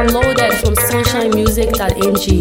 Downloaded from sunshinemusic.ng.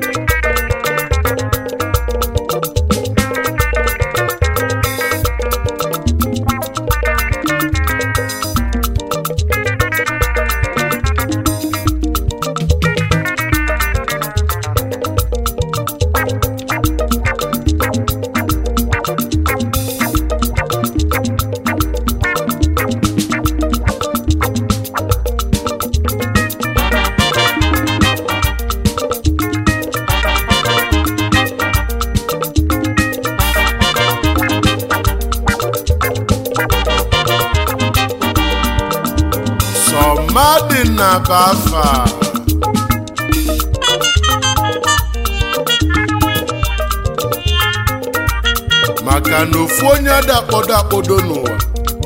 Madina Bafa maka na ofu onye adakpodo n'ụwa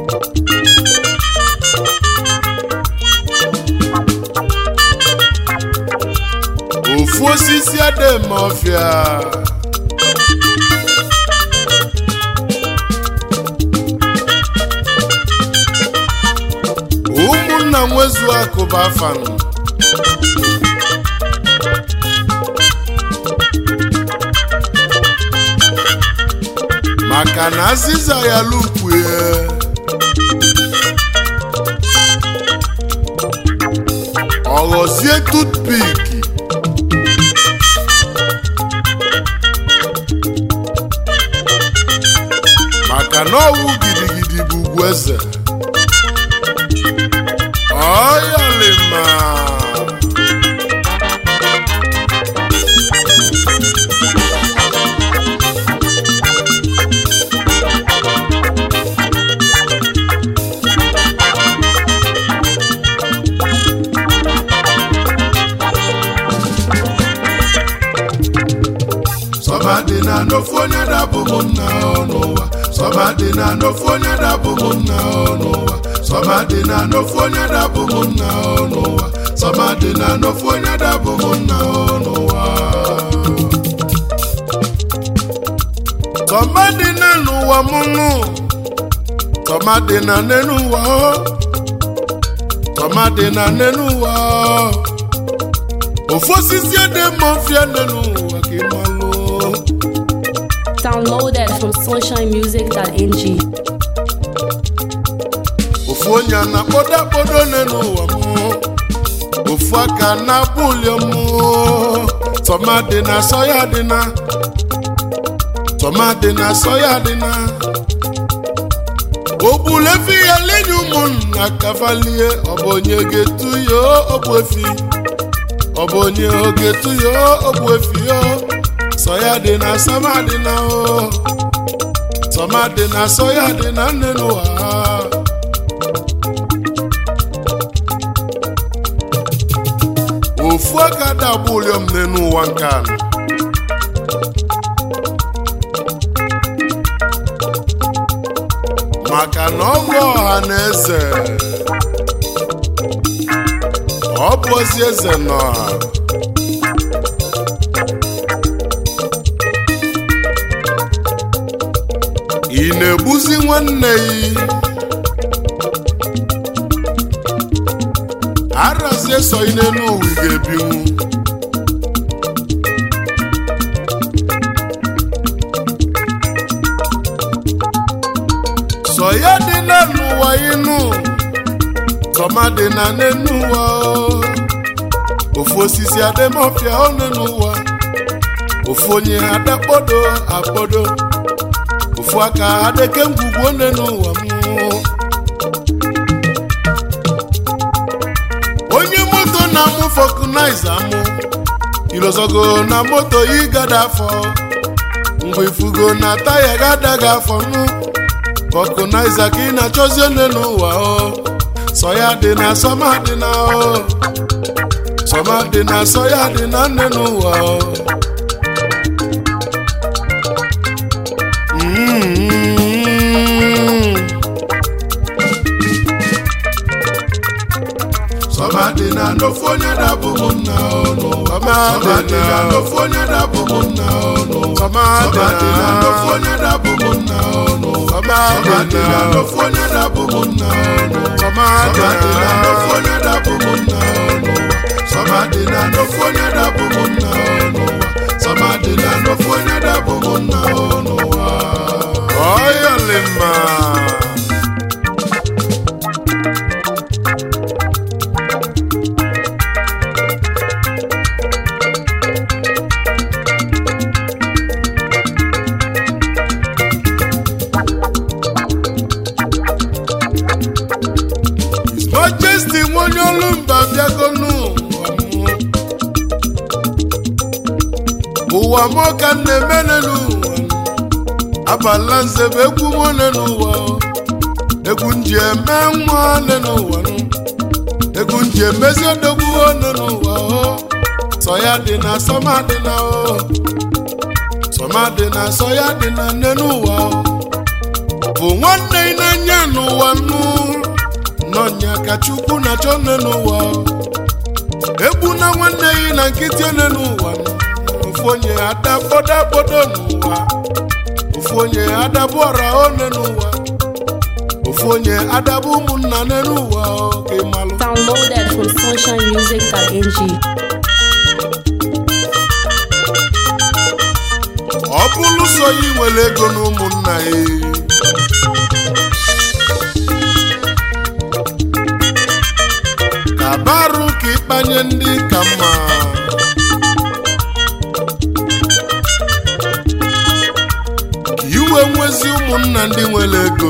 ofu osisi ademe ọfịa ụmụnna nwezu akụba afanụ maka na azịza ya lupue ọghọzie tutpik maka na ọwụ gidigidi bụ ugwu eze Oyalema Somadina no fonya da bumunna onowa Somadina no fonya da bumunna onowa Somadina no fonya da bumunna onowa Somadina no fonya da bumunna onowa Somadina nuwa munu Somadina nenuwa Somadina nenuwa Ofosisi ade mafia nenuwa kimalo Downloaded from sunshinemusic.ng. Ofonya na podo n'ụwa mụ ofu aka na bulio mụ Somadina soya dina Somadina soya dina Obule fi ya lenyu mun na kavalie Obonye getu yo obwefi Obonye getu yo obwefi yo Soya dina Somadina o Somadina soya dina n'ụwa ofu aka da buliom n'enu ụwa nke anọ maka na ọ bụ ọha na eze ọ bụ ozi eze n'ọha ị na-egbuzi nwanne yi arazie so ine n'ụwa ga-ebinwu so ya dị na n'ụwa inu Somadina n'ụwa ofu osisi ademọfịa one n'ụwa ofu onye akpodo ofu aka adeke ngwugwu one n'ụwa mụ onye moto na mụ fọkụnaiza mụ ilozogo na moto yi gada afọ mgbe ifugo na taya gadaga afọ nụ fọkụnaiza ka ị na-achọzi one n'ụwa soya dị na Somadina Somadina soya dị na nne n'ụwa Somadina no fonya da bumunna no Somadina no fonya da bumunna no Somadina no fonya da bumunna no Somadina no fonya da bumunna no Somadina no fonya da bumunna no n'ofu onye dabụ m nna n'ụwa sọmadịla n'ofu onye dabụ m nna n'ụwa ọyọlịma Majesty onye olumba bịagonu ụwa m ka na-emene n'ụwa abala nzebe egwu m one n'ụwa egwu nji eme nwa one n'ụwa egwu nji emezi odogwu one n'ụwa sọ ya dị na sọma dị na sọma dị na sọ ya dị na nne n'ụwa bụ nwanne ị na-anya n'ụwa n'ọnya ka Chukwu na-achọ nne n'ụwa egwu na nwanne ị na nkịtị one n'ụwa ofu onye adabodo n'ụwa ofu onye adabu ọra one n'ụwa ofu onye adabu ụmụnna n'ụwa oke malụ. Downloaded from sunshinemusic.ng. Ọ bụrụ so yi nwere ego na ụmụnna ya ka barụ ka ịkpanye ndị ka mma iwe nwezi ụmụnna ndị nwere ego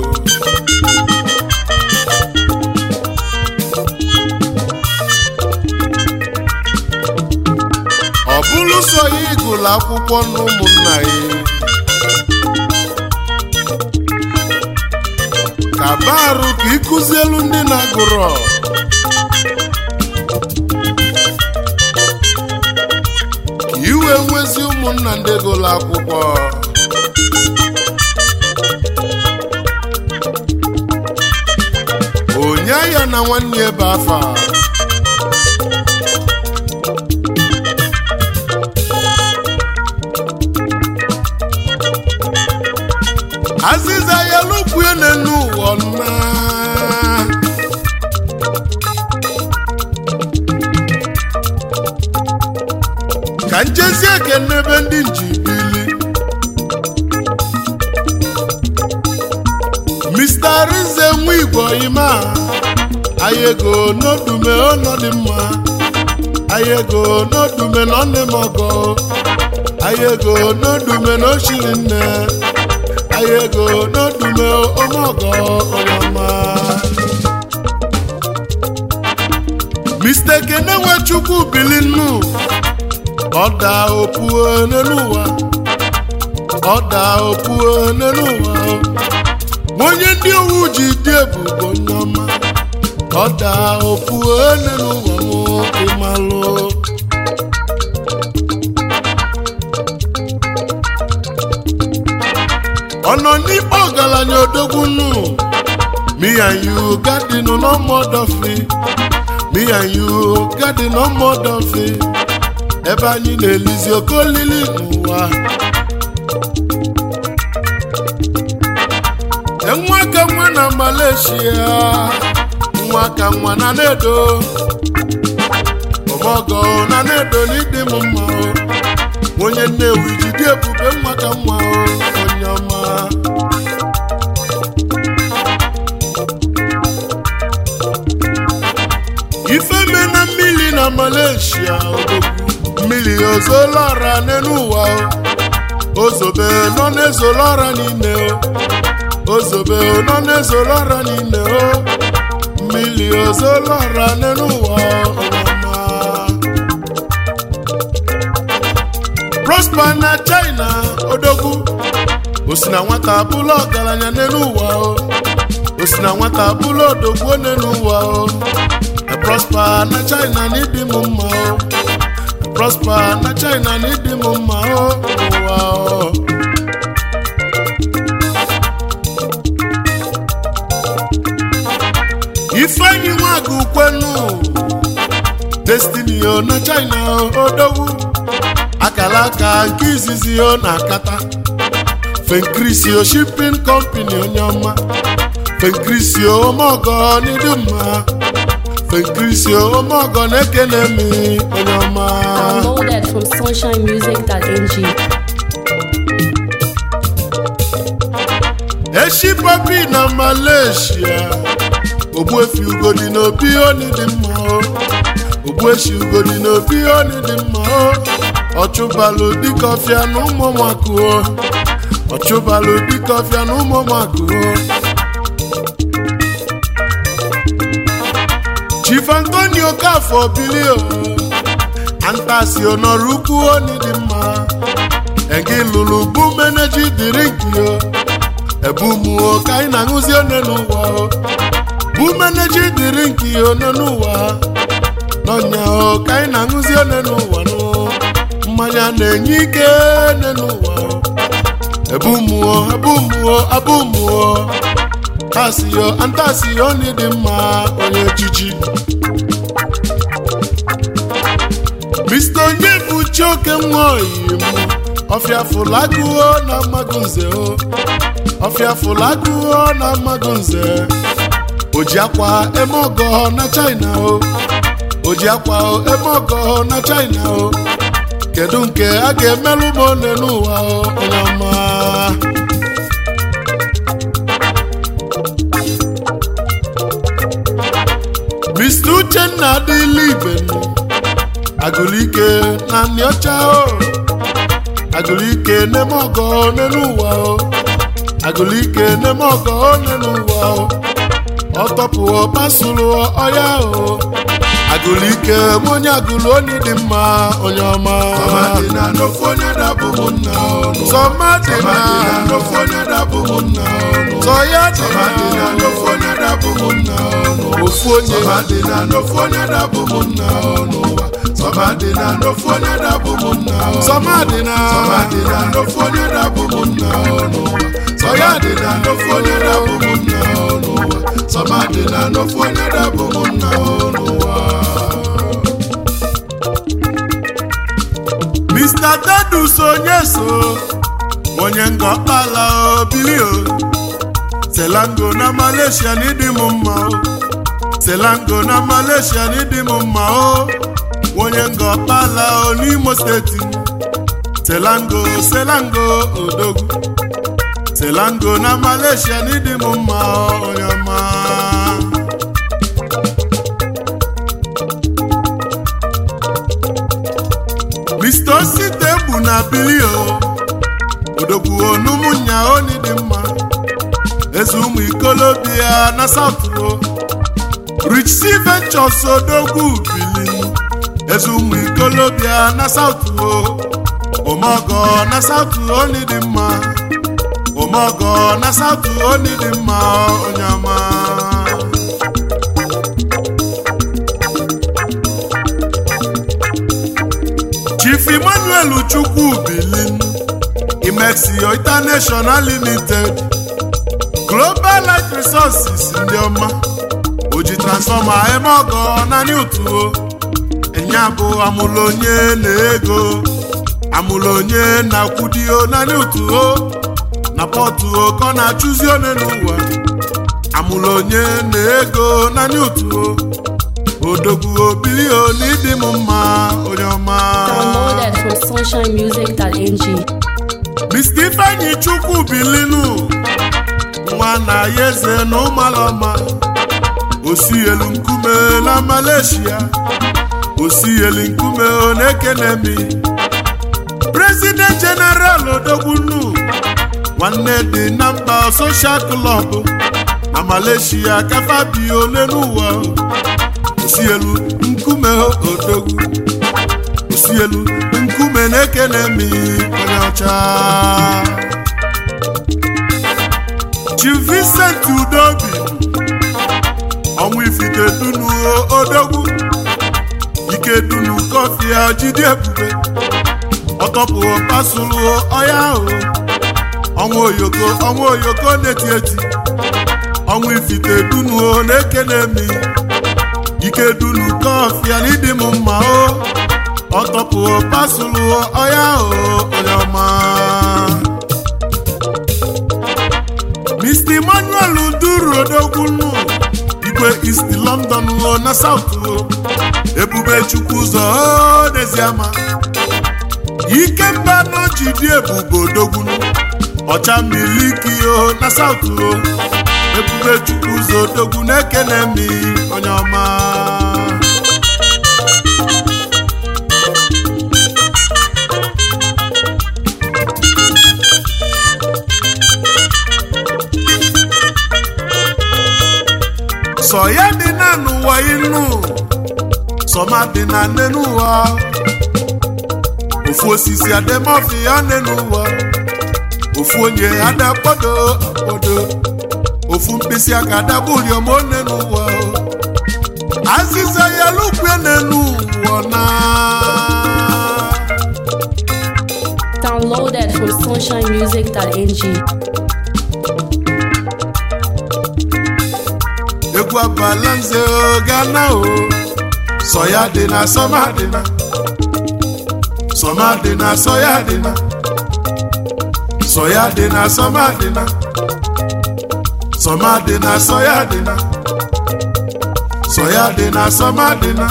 ọ bụrụ so ya ịgụlụ akwụkwọ n'ụmụnna ya ka barụ ka ịkụzielu ndị na-agụrọ ka iwe nwezi ụmụnna ndị gụlụ akwụkwọ onye ya na nwanne ebe afa azịza ya lụkwue n'enu ụwa nna ka njezi ekene ebe ndị njibili Mr. Rinze nwa Igbo ima ayego n'odume ọnọdụ mma ayego n'odume n'ọnụ mọgọ ayego n'odume n'ochiri nne ayego n'odume ọmọgọ ọmọma Mr. Kene Nwachukwu bilinu ọda opuo n'ụwa ọda opuo n'ụwa onye ndị owu ji dị ebubo nneọma ọda opuo n'ụwa m ịmalụ ọnọ n'ikpe ọgaranya odogwunu me and you garden no more dofi me and you garden no more dofi ebe anyị na-elizi oke olili n'ụwa nwa ka nwa na Malaysia nwa ka nwa na Nedo ọmọgọ na Nedo n'ịdị m mma onye Nnewi jide ebube nwa ka nwa onye ọma ifeme na mmiri na Malaysia mmiri ozolọra n'ụwa ozobe nọ n'ezolọra n'ime ozobe nọ n'ezolọra n'ime mmiri ozolọra n'ụwa ọma Prosper na China odogwu osi na nwata abụla ọgaranya n'ụwa osi na nwata abụla odogwu n'ụwa Prosper na China n'ịdị m mma Prosper na China n'ịdị m mma ụwa Ifeanyi Nwagu kwenu Destiny na China odogwu akala aka nke izizi na akata Fencrisio Shipping Company onye ọma Fencrisio ọmọgọ n'ịdị mma Pencrisio Omogo na-ekene mi onye ọma. Downloaded from sunshinemusic.ng. Eshi papi na Malaysia. Ogbuefi ugodi n'obi oni dị mma o. Ogbueshi ugodi n'obi oni dị mma o. Ọchụbalụ dịka ọfịa na ụmụ ụmụakụ o. Ọchụbalụ dịka ọfịa na ụmụ ụmụakụ o. Chief Antonio Kafo Bilio Antasio n'ọrụ oni dị mma. Egi lụrụ bụ meneji drink yo. Ebumu ka anyị na-aṅụzi one n'ụwa o. Bụ meneji drink yo n'ụwa. N'ọnya o ka anyị na-aṅụzi one n'ụwa no. Mmanya na-enye ike n'ụwa o. Ebumu o. Antasio ni dị mma onye echichi. Mr. Onyebuchi oke nwoyi m. Ọfịa fụlagụo na Magunze o. Ọfịa fụlagụo na Magunze. Oji akwa eme ọgọ na China o. Oji akwa eme ọgọ na China o. Kedu nke a ga-emelụ m one n'ụwa o onye ọma. Mr. Uchenna adịla ibe Agụlike na Nịọcha o. Agụlike na-eme ọgọ n'ụwa o. Agụlike na-eme ọgọ n'ụwa o. Ọtọpụ pasụlụ ọya o. Agụlike m onye agụlụ onye dị mma onye ọma. Sọmadịna n'ofu onye dabụ m nna ọnụ. Sọmadịna n'ofu onye dabụ m nna ọnụ. Sọmadịna n'ofu onye dabụ m nna ọnụ. Ofu onye. Sọmadịna n'ofu onye dabụ m nna ọnụ. Sọmadịna n'ofu onye dabụ m nna ọnụ. Sọmadịna n'ofu onye dabụ m nna ọnụ. Sọmadịna n'ofu onye dabụ m nna ọnụ. Sọmadịna n'ofu onye dabụ m nna ọnụ. Mr. Tedus Onyeso onye ngọkpala Bilio. Selango na Malaysia n'ịdị m mma o. Selango na Malaysia n'ịdị m mma o. Onye ngọkpala n'Imo steeti. Selango odogwu. Selango na Malaysia n'ịdị m mma onye ọma. Mr. Osite bụ na Bilio. Odogwu onumunya oni dị mma. Eze ụmụ ikolobịa na South o. Rich Sea Ventures odogwu bili. Eze ụmụ ikolobịa na South o. Omogo na South oni dị mma. Omogo na South oni dị mma onye ọma. Chief Emmanuel Chukwu Bilin. Imexio International Limited. Global Light Resources ndị ọma. Oji transformer eme ọgọ na Newtuo. Enya bụ amụlonye na ego. Amụlonye na kwudio na Newtuo. Na Portuo ka na achụzi one n'ụwa. Amụlonye na ego na Newtuo. Odogwu Bilio n'ịdị m mma onye ọma. Downloaded from sunshinemusic.ng. Mr. Ifeanyi Chukwu Bilinu. Nwa na ya eze na ụmalọma. Osi elu nkume na Malaysia. Osi elu nkume ọ na-ekene mi. President General Odogbunu. Nwanne dị na mba Social Club na Malaysia kafa bi ole n'ụwa. Osi elu nkume odogwu. Osi elu nkume na-ekene mi onye ọcha. Chief Vincent Udobi. Ọnwụ ifite dunu odogwu. Ike dunu kọfịa jide ebube. Ọtọpụ pasụlụ ọya ahụ. Ọnwụ oyoko na-eti eti. Ọnwụ ifite dunu na-ekene mi. Ike dunu kọfịa n'ịdị m mma o. Ọtọpụ pasụlụ ọya ahụ onye ọma. Mr. Emmanuel Duru Odogbunu. ebube East London na South ebube Chukwu ụzọ n'eziama Ikemba n'ojidi ebube odogwu ọcha miliki na South ebube Chukwu ụzọ odogwu na-ekene mi onye ọma sọ ya dị na n'ụwa inu sọma dị na nne n'ụwa ofu osisi ademọfi ya nne n'ụwa ofu onye adakpodo akpodo ofu mkpịsị aka adabuliom nne n'ụwa azịza ya lukwe nne n'ụwa na Downloaded from sunshinemusic.ng. Egwu abalanze Ghana sọ ya dị na sọma dị na sọma dị na sọ ya dị na sọ ya dị na sọma dị na sọma dị na sọ ya dị na sọ ya dị na sọma dị na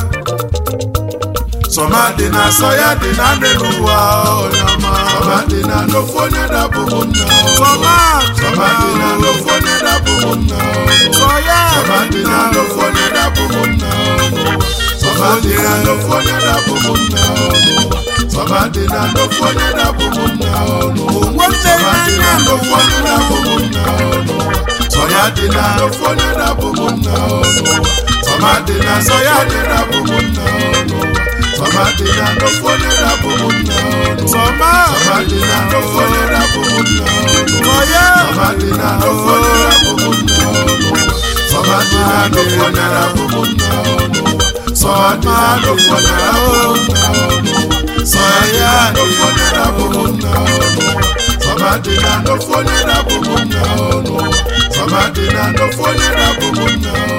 sọma dị na sọ ya dị na ndị n'ụwa onye ọma sọma dị na n'ofu onye dapụ m nna sọma dị na n'ofu onye dapụ m nna sọma dị na n'ofu onye dapụ m nna sọma dị na n'ofu onye dapụ m nna sọma dị na n'ofu onye dapụ m nna sọma dị na n'ofu onye dapụ m nna sọ ya dị na n'ofu onye dapụ m nna sọma dị na sọ ya dị dapụ m nna sọma dị na n'ofu onye dapụ m nna sọma dị na n'ofu onye dapụ m nna sọma dị na n'ofu onye dapụ m nna sọma dị na n'ofu onye dapụ m nna sọma dị na n'ofu onye dapụ m nna sọ ya n'ofu onye dapụ m nna sọma dị na n'ofu onye dapụ m nna sọma dị na n'ofu onye dapụ m nna